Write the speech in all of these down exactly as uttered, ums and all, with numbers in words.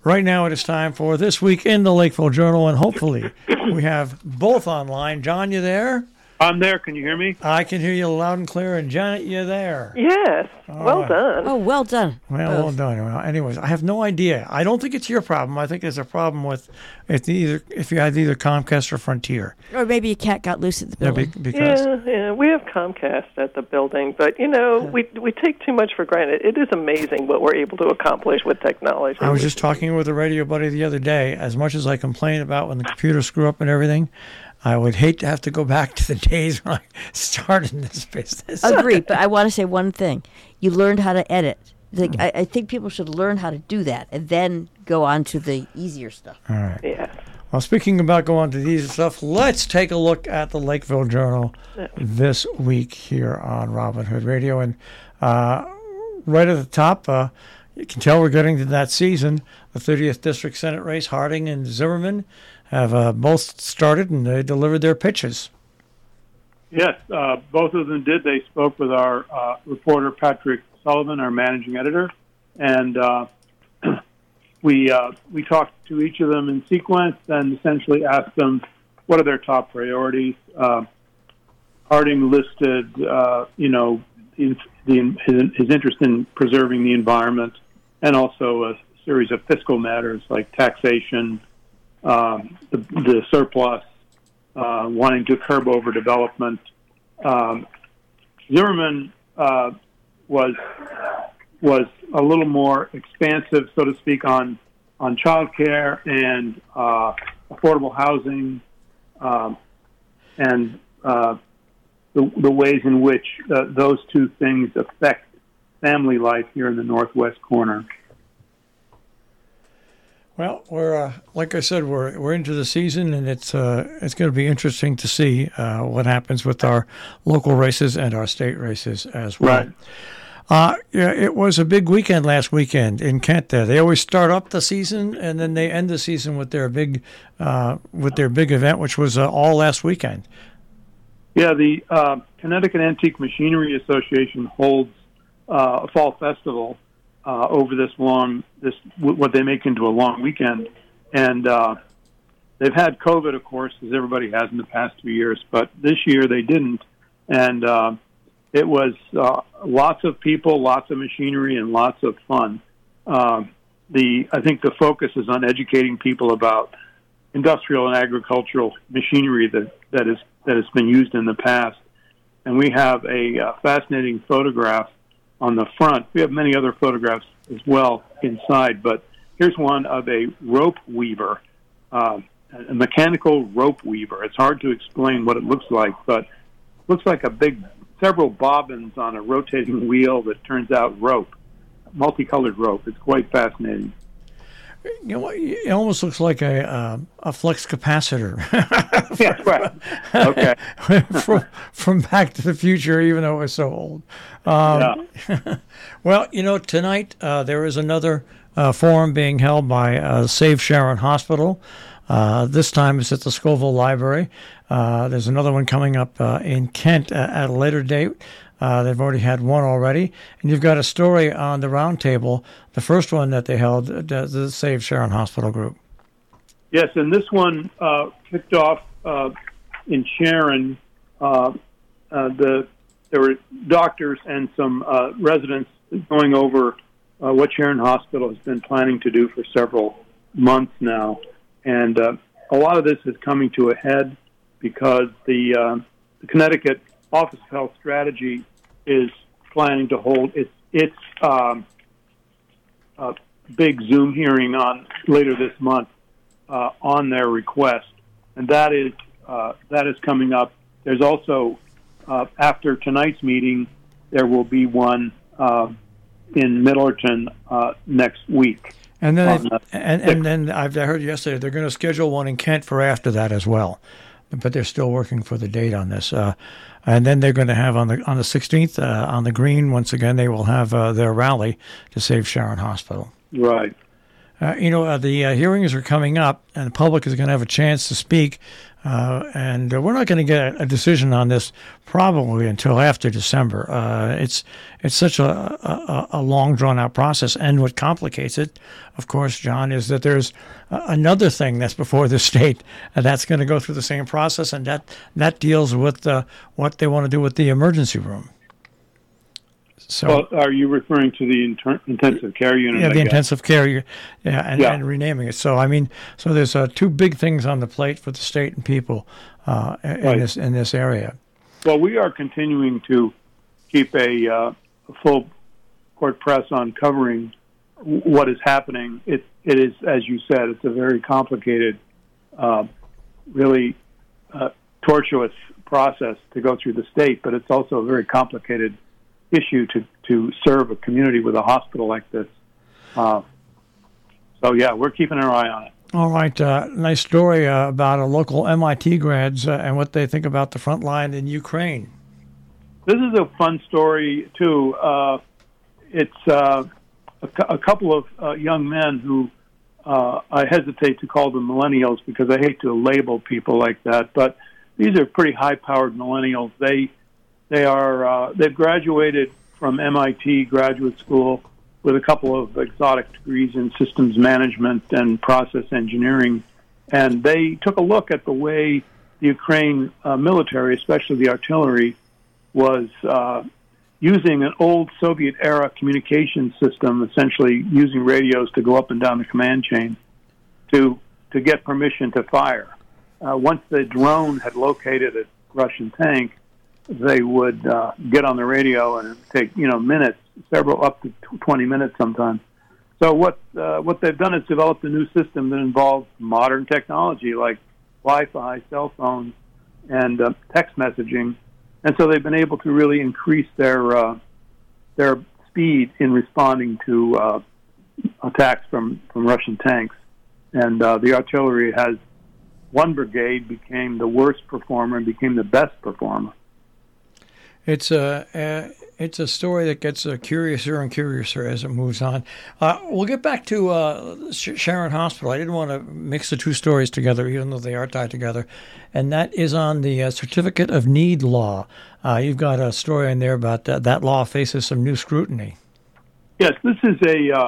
Right now it is time for This Week in the Lakeville Journal, and hopefully we have both online. John, you there? I'm there. Can you hear me? I can hear you loud and clear. And Janet, you there? Yes. All well right. done. Oh, well done. Well, well done. Well, anyways, I have no idea. I don't think it's your problem. I think there's a problem with if either if you had either Comcast or Frontier. Or maybe a cat got loose at the Yeah, building. be- because Yeah, yeah, we have Comcast at the building, but you know, we we take too much for granted. It is amazing what we're able to accomplish with technology. I was just talking with a radio buddy the other day. As much as I complain about when the computers screw up and everything, I would hate to have to go back to the days when I started in this business. Agreed, but I want to say one thing. You learned how to edit. Like, I, I think people should learn how to do that and then go on to the easier stuff. All right. Yeah. Well, speaking about going to these stuff, let's take a look at the Lakeville Journal this week here on Robin Hood Radio. And uh, right at the top, uh, you can tell we're getting to that season. The thirtieth District Senate race, Harding and Zimmerman have uh, both started, and they delivered their pitches. Yes, uh, both of them did. They spoke with our uh, reporter, Patrick Sullivan, our managing editor, and uh, we uh, we talked to each of them in sequence and essentially asked them what are their top priorities. Uh, Harding listed, uh, you know, the, the, his, his interest in preserving the environment and also a series of fiscal matters like taxation, um, the, the surplus, uh, wanting to curb overdevelopment. Um, Zimmerman uh, was was a little more expansive, so to speak, on on childcare and uh, affordable housing, um, and uh, the, the ways in which uh, those two things affect family life here in the northwest corner. Well, we're uh, like I said, we're we're into the season, and it's uh, it's going to be interesting to see uh, what happens with our local races and our state races as well. Right. Uh, yeah, it was a big weekend last weekend in Kent. There, they always start up the season and then they end the season with their big uh, with their big event, which was uh, all last weekend. Yeah, the uh, Connecticut Antique Machinery Association holds uh, a fall festival uh, over this long, this what they make into a long weekend, and uh, they've had COVID, of course, as everybody has in the past two years, but this year they didn't, and uh, it was uh, lots of people, lots of machinery, and lots of fun. Um, the I think the focus is on educating people about industrial and agricultural machinery that, that is that has been used in the past. And we have a uh, fascinating photograph on the front. We have many other photographs as well inside, but here's one of a rope weaver, uh, a mechanical rope weaver. It's hard to explain what it looks like, but it looks like a big, several bobbins on a rotating wheel that turns out rope, multicolored rope. It's quite fascinating. You know, it almost looks like a uh, a flux capacitor. Yeah, right. Okay. from, from Back to the Future, even though it was so old. Um, Yeah. Well, you know, tonight uh, there is another uh, forum being held by uh, Save Sharon Hospital. Uh, this time it's at the Scoville Library. Uh, there's another one coming up uh, in Kent uh, at a later date. Uh, they've already had one already. And you've got a story on the roundtable, the first one that they held, uh, the Save Sharon Hospital group. Yes, and this one uh, kicked off uh, in Sharon. Uh, uh, the there were doctors and some uh, residents going over uh, what Sharon Hospital has been planning to do for several months now, and uh, a lot of this is coming to a head because the, uh, the Connecticut Office of Health Strategy is planning to hold its its um, uh, big Zoom hearing on later this month uh, on their request, and that is uh, that is coming up. There's also uh, after tonight's meeting, there will be one uh, in Middleton uh, next week. And then, the and, and then I've I heard yesterday they're going to schedule one in Kent for after that as well, but they're still working for the date on this. Uh, and then they're going to have on the on the sixteenth uh, on the green once again. They will have uh, their rally to Save Sharon Hospital. Right. Uh, you know, uh, the uh, hearings are coming up, and the public is going to have a chance to speak Uh, and uh, we're not going to get a decision on this probably until after December. Uh, it's it's such a, a, a long, drawn-out process. And what complicates it, of course, John, is that there's uh, another thing that's before the state uh, that's going to go through the same process, and that, that deals with uh, what they want to do with the emergency room. So, well, are you referring to the inter- intensive care unit? Yeah, the I guess? intensive care, yeah, and, Yeah. and renaming it. So, I mean, so there's uh, two big things on the plate for the state and people uh, in Right. this in this area. Well, we are continuing to keep a, uh, a full court press on covering w- what is happening. It it is, as you said, it's a very complicated, uh, really uh, tortuous process to go through the state, but it's also a very complicated issue to, to serve a community with a hospital like this. Uh, so, yeah, we're keeping our eye on it. All right, uh, nice story uh, about a local M I T grads uh, and what they think about the front line in Ukraine. This is a fun story, too. Uh, it's uh, a, cu- a couple of uh, young men who uh, I hesitate to call them millennials because I hate to label people like that, but these are pretty high-powered millennials. They They are uh, they've graduated from M I T graduate school with a couple of exotic degrees in systems management and process engineering, and they took a look at the way the Ukraine uh, military, especially the artillery, was uh, using an old Soviet-era communication system, essentially using radios to go up and down the command chain to to get permission to fire. Uh, once the drone had located a Russian tank, they would uh, get on the radio and it'd take, you know, minutes, several up to twenty minutes sometimes. So what uh, what they've done is developed a new system that involves modern technology like Wi-Fi, cell phones, and uh, text messaging, and so they've been able to really increase their uh, their speed in responding to uh, attacks from, from Russian tanks. And uh, the artillery has one brigade became the worst performer and became the best performer. It's a uh, it's a story that gets uh, curiouser and curiouser as it moves on. Uh, we'll get back to uh, Sh- Sharon Hospital. I didn't want to mix the two stories together, even though they are tied together. And that is on the uh, Certificate of Need law. Uh, you've got a story in there about that. That law faces some new scrutiny. Yes, this is a uh,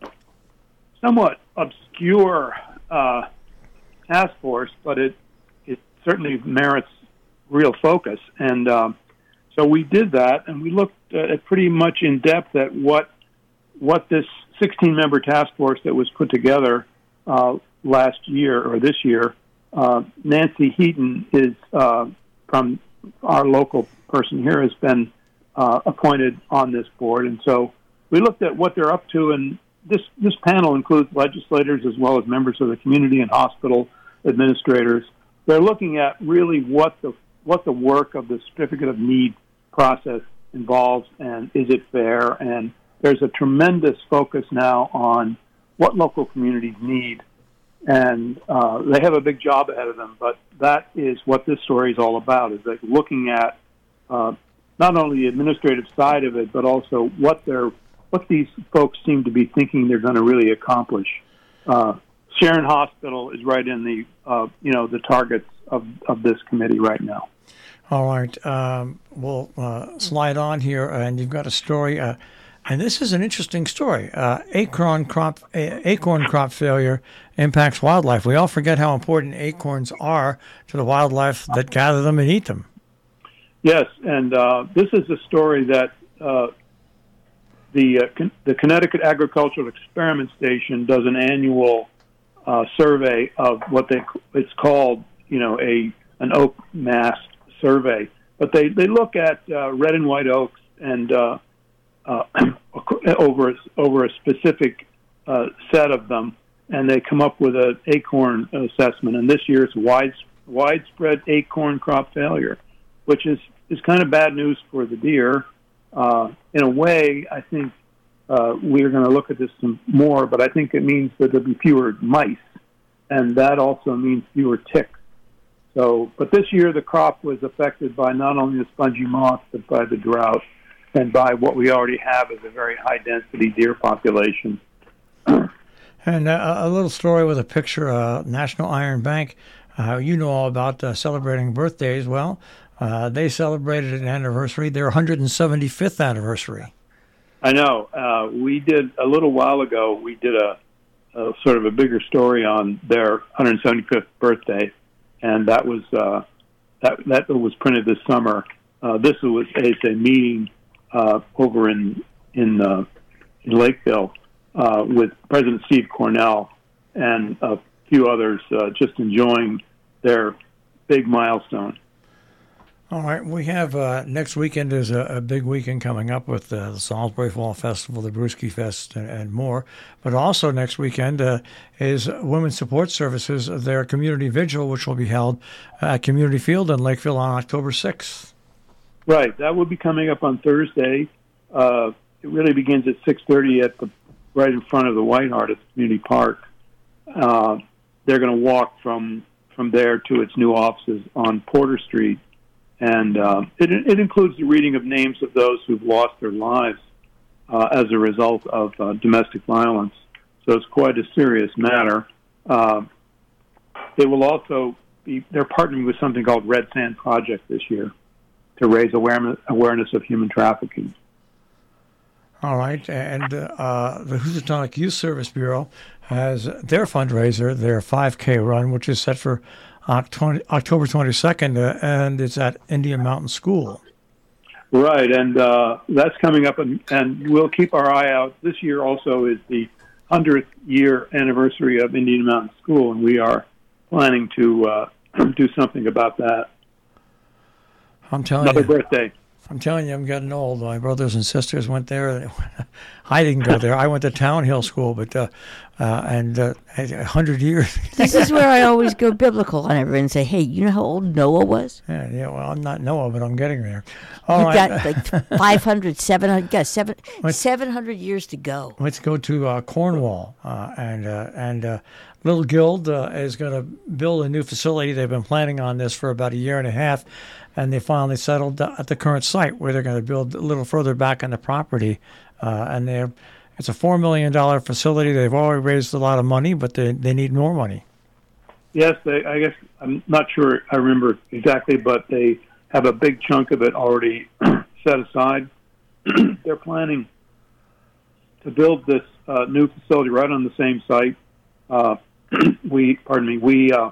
somewhat obscure uh, task force, but it it certainly merits real focus. And um, So we did that, and we looked at pretty much in depth at what what this sixteen-member task force that was put together uh, last year or this year. Uh, Nancy Heaton is uh, from our local person here has been uh, appointed on this board, and so we looked at what they're up to. And this this panel includes legislators as well as members of the community and hospital administrators. They're looking at really what the what the work of the Certificate of Need process involves, and is it fair? And there's a tremendous focus now on what local communities need, and uh, they have a big job ahead of them. But that is what this story is all about: is like looking at uh, not only the administrative side of it, but also what they're what these folks seem to be thinking they're going to really accomplish. Uh, Sharon Hospital is right in the uh, you know the targets of, of this committee right now. All right, um, we'll uh, slide on here, and you've got a story, uh, and this is an interesting story. Uh, acorn crop acorn crop failure impacts wildlife. We all forget how important acorns are to the wildlife that gather them and eat them. Yes, and uh, this is a story that uh, the uh, Con- the Connecticut Agricultural Experiment Station does an annual uh, survey of what they it's called, you know, a an oak mass survey, but they, they look at uh, red and white oaks and uh, uh, over over a specific uh, set of them, and they come up with an acorn assessment. And this year it's wide, widespread acorn crop failure, which is, is kind of bad news for the deer. Uh, in a way, I think uh, we're going to look at this some more, but I think it means that there'll be fewer mice, and that also means fewer ticks. So, but this year the crop was affected by not only the spongy moth, but by the drought and by what we already have as a very high-density deer population. And uh, a little story with a picture, uh, National Iron Bank Uh, you know all about uh, celebrating birthdays. Well, uh, they celebrated an anniversary, their one hundred seventy-fifth anniversary. I know. Uh, we did, a little while ago, we did a, a sort of a bigger story on their one hundred seventy-fifth birthday, and that was uh, that that was printed this summer. Uh, this was it's a meeting uh, over in in, uh, in Lakeville uh, with President Steve Cornell and a few others, uh, just enjoying their big milestone. All right, we have uh, next weekend is a, a big weekend coming up with uh, the Salisbury Fall Festival, the Brewski Fest, and, and more. But also next weekend uh, is Women's Support Services, their community vigil, which will be held at Community Field in Lakeville on October sixth. Right, that will be coming up on Thursday. Uh, it really begins at six thirty at the right in front of the White Hart at the Community Park. Uh, they're going to walk from from there to its new offices on Porter Street. And uh, it, it includes the reading of names of those who've lost their lives uh, as a result of uh, domestic violence. So it's quite a serious matter. Uh, they will also be, they're partnering with something called Red Sand Project this year to raise awareness, awareness of human trafficking. All right, and uh, the Housatonic Youth Service Bureau has their fundraiser, their five K run, which is set for October twenty-second, uh, and it's at Indian Mountain School. Right, and uh, that's coming up, and, and we'll keep our eye out. This year also is the hundredth year anniversary of Indian Mountain School, and we are planning to uh, do something about that. I'm telling Another you. birthday. I'm telling you, I'm getting old. My brothers and sisters went there. I didn't go there. I went to Town Hill School, but uh, uh, and uh, a hundred years. This is where I always go biblical on everyone and say, "Hey, you know how old Noah was? Yeah, yeah. Well, I'm not Noah, but I'm getting there. All you right. got like five hundred, seven hundred, yeah, seven, Let's- seven hundred years to go." Let's go to uh, Cornwall, uh, and uh, and uh, Little Guild uh, is going to build a new facility. They've been planning on this for about a year and a half, and they finally settled at the current site where they're going to build a little further back on the property. Uh, and they're it's a four million dollar facility. They've already raised a lot of money, but they they need more money. Yes, they, I guess I'm not sure I remember exactly, but they have a big chunk of it already set aside. They're planning to build this uh, new facility right on the same site. Uh, we, pardon me, we uh,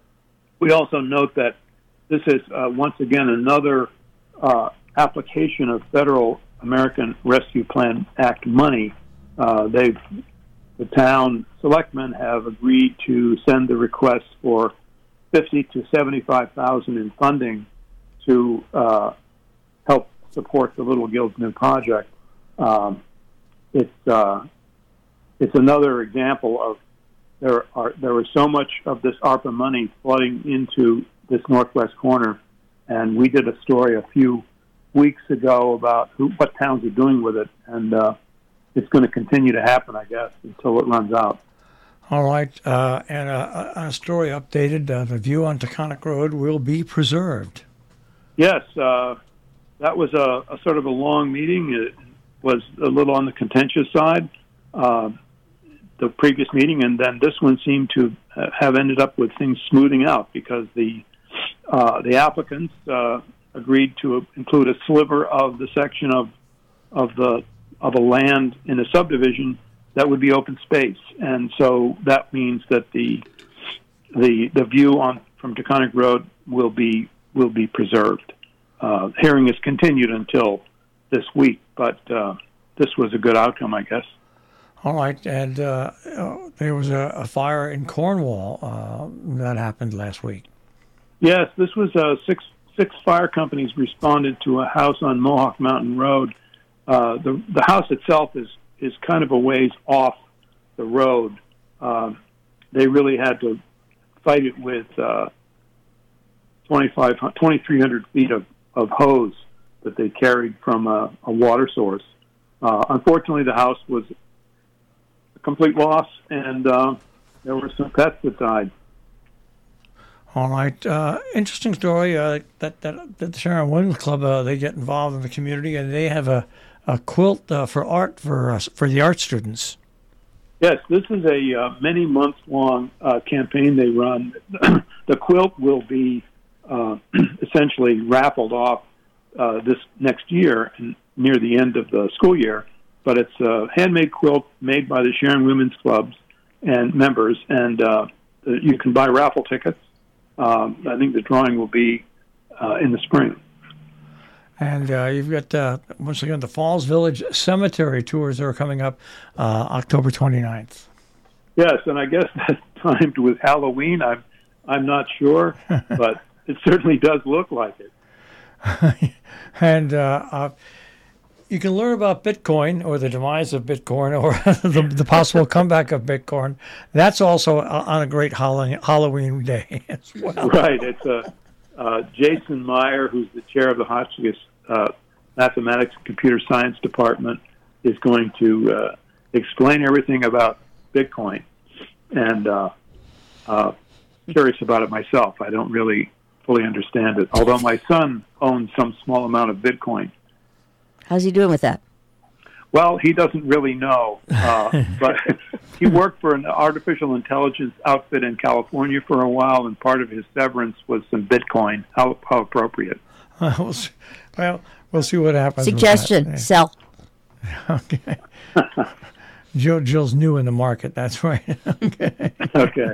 we also note that this is uh, once again another uh, application of federal American Rescue Plan Act money. Uh, they've the town selectmen have agreed to send the request for fifty to seventy-five thousand in funding to uh, help support the Little Guild's new project. Um, it's uh, it's another example of there are there was so much of this ARPA money flooding into this northwest corner, and we did a story a few weeks ago about who, what towns are doing with it, and uh, it's going to continue to happen, I guess, until it runs out. All right, uh, and a, a story updated, uh, the view on Taconic Road will be preserved. Yes, uh, that was a, a sort of a long meeting. It was a little on the contentious side, uh, the previous meeting, and then this one seemed to have ended up with things smoothing out because the uh, the applicants uh, agreed to include a sliver of the section of of the of a land in a subdivision that would be open space, and so that means that the the the view on from Taconic Road will be will be preserved. Uh, hearing is continued until this week, but uh, this was a good outcome, I guess. All right, and uh, there was a, a fire in Cornwall uh, that happened last week. Yes, this was uh, six six fire companies responded to a house on Mohawk Mountain Road. Uh, the the house itself is is kind of a ways off the road. Uh, they really had to fight it with uh, twenty-three hundred feet of, of hose that they carried from a, a water source. Uh, unfortunately, the house was a complete loss, and uh, there were some pets that died. All right, uh, interesting story. Uh, that, that that the Sharon Women's Club uh, they get involved in the community, and they have a, a quilt uh, for art for uh, for the art students. Yes, this is a uh, many months long uh, campaign they run. The the quilt will be uh, essentially raffled off uh, this next year and near the end of the school year. But it's a handmade quilt made by the Sharon Women's Clubs and members, and uh, you can buy raffle tickets. Um, I think the drawing will be uh, in the spring. And uh, you've got, uh, once again, the Falls Village Cemetery tours that are coming up uh, October twenty-ninth. Yes, and I guess that's timed with Halloween. I'm, I'm not sure, but it certainly does look like it. and uh, uh, you can learn about Bitcoin or the demise of Bitcoin or the, the possible comeback of Bitcoin. That's also on a great Halloween day as well. Right. It's a, uh, Jason Meyer, who's the chair of the Hotchkiss uh, Mathematics and Computer Science Department, is going to uh, explain everything about Bitcoin. And uh, uh, curious about it myself. I don't really fully understand it, although my son owns some small amount of Bitcoin. How's he doing with that? Well, he doesn't really know, uh, but he worked for an artificial intelligence outfit in California for a while, and part of his severance was some Bitcoin. How, how appropriate. Uh, we'll, see, well, we'll see what happens. Suggestion, with that. sell. Okay. Jill, Jill's new in the market. That's right. Okay. Okay.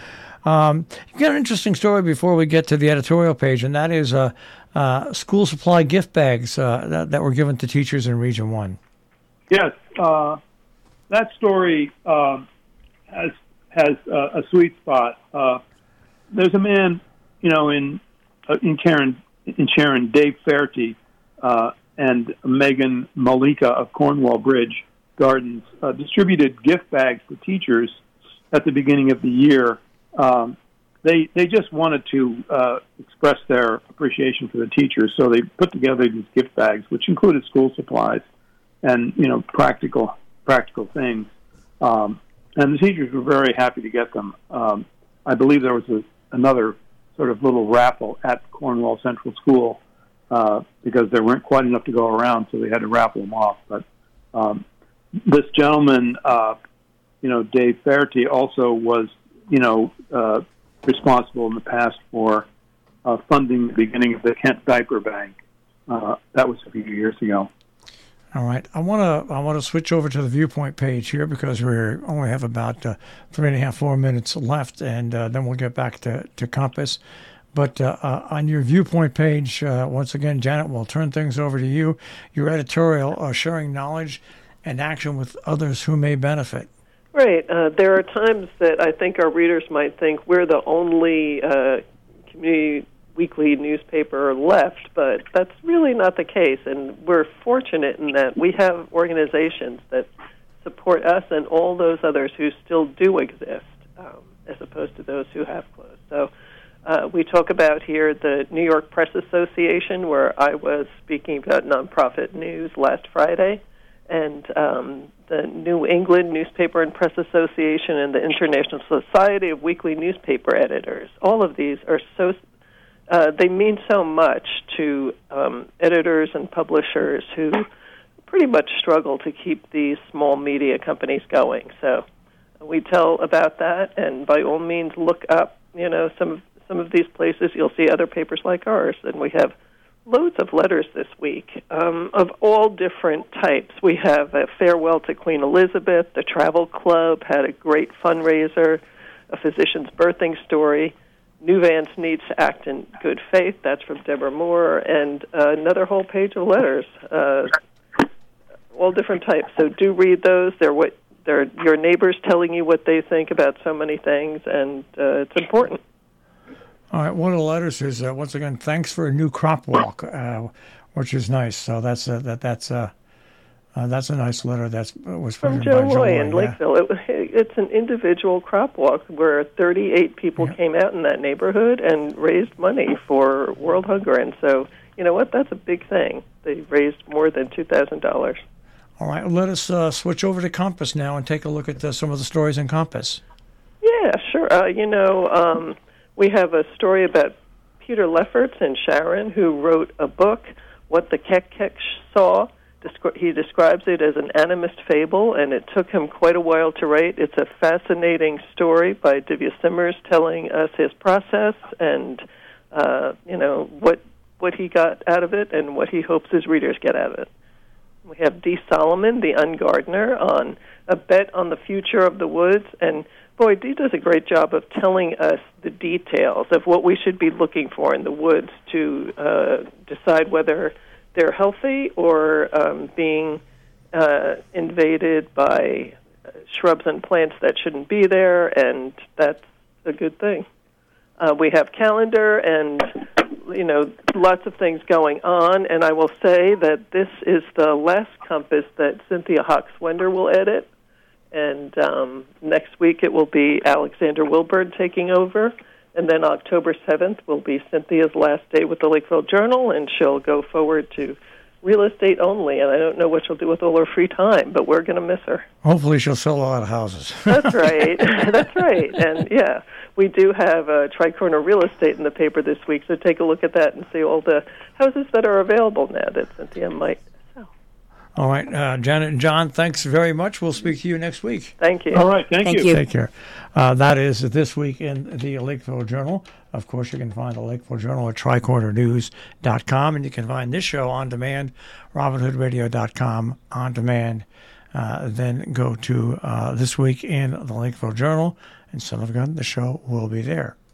Um, you've got an interesting story before we get to the editorial page, and that is uh, uh, school supply gift bags uh, that, that were given to teachers in Region one. Yes. Uh, that story um, has has uh, a sweet spot. Uh, there's a man, you know, in uh, in Sharon, in Sharon, Dave Fairty, uh, and Megan Malika of Cornwall Bridge Gardens uh, distributed gift bags to teachers at the beginning of the year. Um, they they just wanted to uh, express their appreciation for the teachers, so they put together these gift bags, which included school supplies and, you know, practical practical things. Um, and the teachers were very happy to get them. Um, I believe there was a, another sort of little raffle at Cornwall Central School uh, because there weren't quite enough to go around, so they had to raffle them off. But um, this gentleman, uh, you know, Dave Fairty, also was, you know, uh, responsible in the past for uh, funding the beginning of the Kent Diaper Bank. Uh, that was a few years ago. All right, I want to I want to switch over to the Viewpoint page here because we only have about uh, three and a half, four minutes left, and uh, then we'll get back to, to Compass. But uh, uh, on your Viewpoint page, uh, once again, Janet, we'll turn things over to you. Your editorial, uh, sharing knowledge and action with others who may benefit. Right. Uh, there are times that I think our readers might think we're the only uh, community weekly newspaper left, but that's really not the case. And we're fortunate in that we have organizations that support us and all those others who still do exist, um, as opposed to those who have closed. So uh, we talk about here the New York Press Association, where I was speaking about nonprofit news last Friday, and um, the New England Newspaper and Press Association and the International Society of Weekly Newspaper Editors. All of these are so, uh, they mean so much to um, editors and publishers who pretty much struggle to keep these small media companies going. So we tell about that, and by all means look up, you know, some of, some of these places. You'll see other papers like ours, and we have loads of letters this week um, of all different types. We have a farewell to Queen Elizabeth. The Travel Club had a great fundraiser, a physician's birthing story. Newvance needs to act in good faith. That's from Deborah Moore, and uh, another whole page of letters, uh, all different types. So do read those. They're what they're your neighbors telling you what they think about so many things, and uh, it's important. All right, one of the letters is uh, once again, thanks for a new crop walk, uh, which is nice. So that's uh, that that's uh, uh, that's a nice letter. That's uh, was from Joe Joe Loy Loy in Lakeville. It, it's an individual crop walk where thirty-eight people yeah. came out in that neighborhood and raised money for World Hunger. And so, you know what? That's a big thing. They raised more than two thousand dollars. All right, let us uh, switch over to Compass now and take a look at uh, some of the stories in Compass. Yeah, sure. Uh, you know. Um, We have a story about Peter Lefferts and Sharon, who wrote a book, What the Keck Keck Saw, descri- he describes it as an animist fable, and it took him quite a while to write. It's a fascinating story by Divya Simmers telling us his process and, uh, you know, what what he got out of it and what he hopes his readers get out of it. We have Dee Solomon, the Ungardener, on a bet on the future of the woods, and boy, Dee does a great job of telling us the details of what we should be looking for in the woods to uh, decide whether they're healthy or um, being uh, invaded by shrubs and plants that shouldn't be there, and that's a good thing. Uh, we have calendar and, you know, lots of things going on, and I will say that this is the last compass that Cynthia Hawks-Wender will edit, and um, next week it will be Alexander Wilburn taking over, and then October seventh will be Cynthia's last day with the Lakeville Journal, and she'll go forward to real estate only, and I don't know what she'll do with all her free time, but we're going to miss her. Hopefully she'll sell a lot of houses. That's right. That's right. And, yeah, we do have uh, Tricorner Real Estate in the paper this week, so take a look at that and see all the houses that are available now that Cynthia might sell. All right, uh, Janet and John, thanks very much. We'll speak to you next week. Thank you. All right, thank, Thank you. you. Take care. Uh, that is This Week in the Lakeville Journal. Of course, you can find the Lakeville Journal at tricorner news dot com, and you can find this show on demand, robin hood radio dot com on demand. Uh, then go to uh, This Week in the Lakeville Journal, and son of a gun, the show will be there.